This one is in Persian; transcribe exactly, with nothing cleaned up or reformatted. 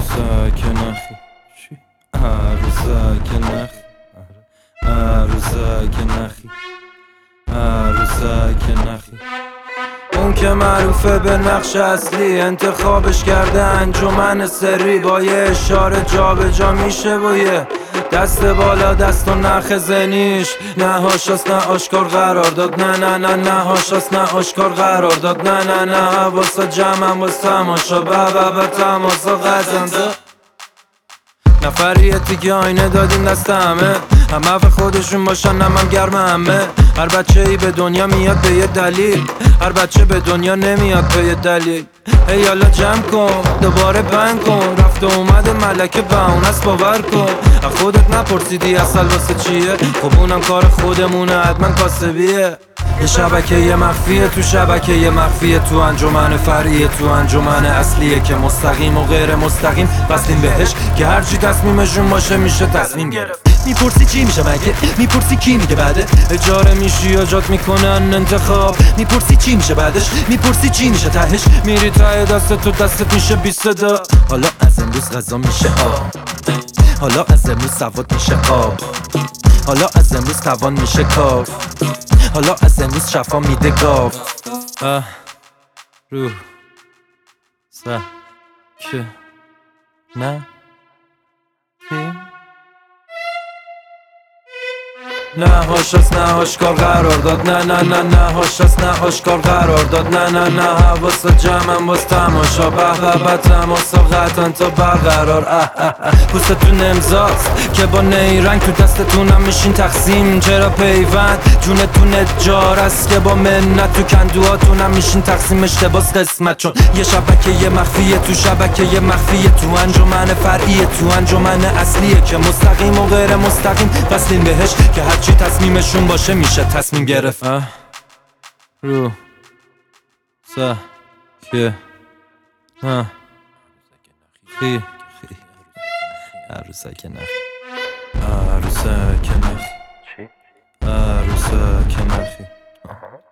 عروسک نخی چی؟ عروسک نخی عروسک نخی عروسک نخی اون که معروفه به نقش اصلی انتخابش کرده انجمن سری با یه اشاره جا به جا میشه با یه دست بالا دست و نخ زنیش نه هاشاست نه آشکار قرار داد نه نه نه نه هاشاست نه آشکار قرار داد نه نه نه حواسا جمعم باز تماشا به به به تماسا قزنده نفریتی که آینه دادیم دست همه همه به خودشون باشن نمم گرم همه هر بچه ای به دنیا میاد به یه دلیل هر بچه به دنیا نمیاد به یه دلیل هی حالا جمع کن دوباره بند کن رفت و اومده ملکه بهونه است باور کن از خودت نپرسیدی اصل واسه چیه خب اونم کار خودمونه حتما کاسبیه یه شبکه یه مخفیه تو شبکه یه مخفیه تو انجمن فرعیه تو انجمن اصلیه که مستقیم و غیر مستقیم بستیم بهش که هرچی تصمیمشون باشه میشه تصمیم گرفت میپرسی چی میشه مگه میپرسی کی میگه بعده اجاره میشی یا جات میکنن انتخاب میپرسی چی میشه بعدش میپرسی چی میشه تهش میری ته دست تو دستت میشه بی صدا حالا از امروز غذا میشه آب حالا از امروز سواد میشه آب حالا از امروز توان میشه کاف حالا از امروز شفا میده گاف اه روح سه که نه نه هاشاست نه آشکار قرار داد نه نه نه نه هاشاست نه آشکار قرار داد نه نه نه حواسا جمعم باز تماشا به به به تماسا قطعا تا برقرار اه اه اه پوستتون امضاست که با نیرنگ تو دستتونم میشین تقسیم چرا پیوند جونتون اجار است که با منت تو کندوهاتونم میشین تقسیم اشتباس قسمت چون یه شبکه یه مخفیه تو شبکه یه مخفیه تو انجمن فرعیه تو انجمن اصلیه که مستقیم و غیر مستقیم بستیم بهش که هرچی تصمیمشون باشه میشه تصمیم گرفت اه رو سه که نه خی عروسک نخی عروسک نخی عروسک نخی